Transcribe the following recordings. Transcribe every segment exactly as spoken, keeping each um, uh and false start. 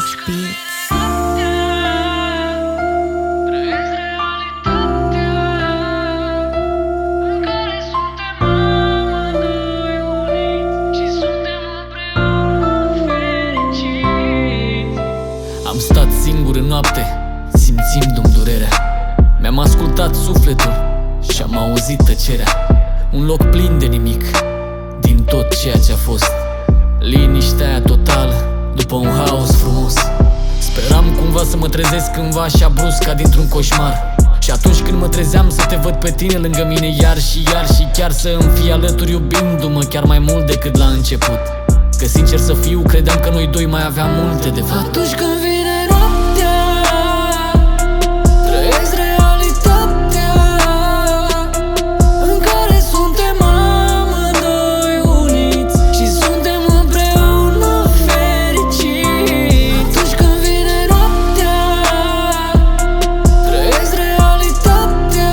Beats. Am stat singur în noapte, simțindu-mi durerea. Mi-am ascultat sufletul și am auzit tăcerea. Un loc plin de nimic din tot ceea ce a fost. Liniștea aia totală după un haos frumos. Speram cumva să mă trezesc cândva așa brusc ca dintr-un coșmar. Și atunci când mă trezeam să te văd pe tine lângă mine iar și iar, și chiar să îmi fii alături iubindu-mă chiar mai mult decât la început. Că sincer să fiu, credeam că noi doi mai aveam multe de făcut. Atunci când vine noaptea, trăiesc realitatea în care suntem amândoi uniți și suntem împreună fericiți. Atunci când vine noaptea, trăiesc realitatea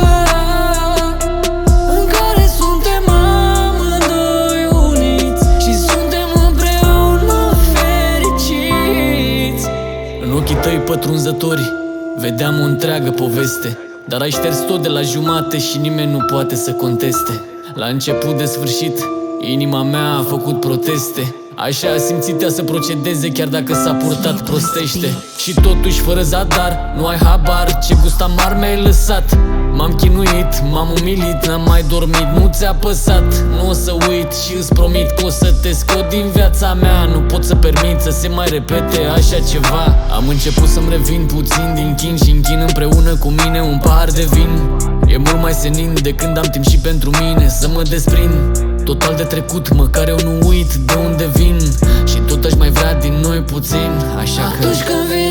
în care suntem amândoi uniți și suntem împreună fericiți. În ochii tăi pătrunzători vedeam o întreagă poveste, dar ai șters tot de la jumate și nimeni nu poate să conteste. La început de sfârșit, inima mea a făcut proteste. Așa a simțit ea să procedeze chiar dacă s-a purtat prostește. Și totuși fără zadar, nu ai habar ce gust amar mi-ai lăsat. M-am chinuit, m-am umilit, n-am mai dormit, nu ți-a păsat. Nu o să uit și îți promit că o să te scot din viața mea. Nu pot să permit să se mai repete așa ceva. Am început să-mi revin puțin din chin și închin împreună cu mine un pahar de vin. E mult mai senin de când am timp și pentru mine să mă desprind total de trecut, măcar eu nu uit de unde vin. Și tot aș mai vrea din noi puțin, așa că atunci când vine